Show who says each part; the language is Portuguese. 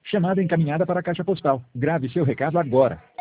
Speaker 1: Chamada encaminhada para a caixa postal. Grave seu recado agora.